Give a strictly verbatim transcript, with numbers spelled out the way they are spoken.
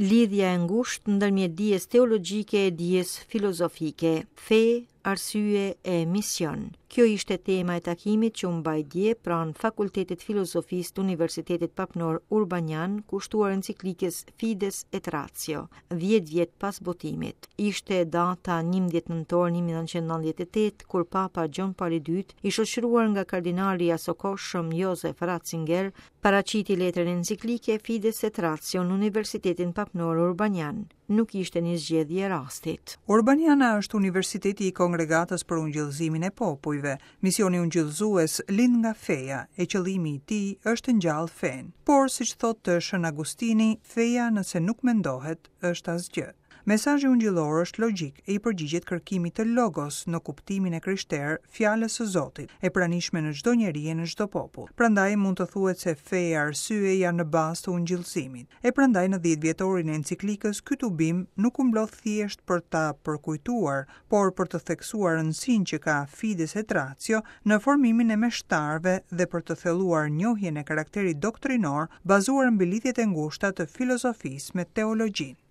Lidhja e ngushtë ndërmjet dijes teologjike e dijes filozofike, fe, arsye e mision. Kjo ishte tema e takimit që u mbaj dje pranë Fakultetit Filozofisë të Universitetit Papnor Urbanian, kushtuar enciklikës Fides et Ratio, dhjetë vjet pas botimit. Ishte data njëmbëdhjetë nëntor një mijë nëntëqind e nëntëdhjetë e tetë, kur Papa Gjon Paul i dytë, i shoqëruar nga kardinali i asokoshëm Josef Ratzinger, paraqiti letrën enciklike Fides et Ratio në Universitetin Papnor Urbanian. Nuk ishte një zgjedhje rastit. Urbaniana është universiteti i Kongregatës për Ungjillëzimin e Popujve. Misioni ungjillëzues lind nga feja e qëllimi i tij është ngjall fen. Por siç thotë Shën Agustini, feja nëse nuk mendohet është asgjë. Mesazhi ungjillor është logjik e i përgjigjet kërkimit të logos në kuptimin e krishterë, fjalës së Zotit, e pranishme në çdo njeri e në çdo popull. Prandaj mund të thuhet se feja e arsye janë në bazë të ungjillëzimit. E prandaj në dhjetë vjetorin e enciklikës ky tubim nuk u mblodh thjesht për ta përkujtuar, por për të theksuar rëndësinë që ka Fides et Ratio në formimin e meshtarëve dhe për të thelluar njohjen e karakterit doktrinor bazuar mbi lidhjet e ngushta të filozofisë me teologjinë.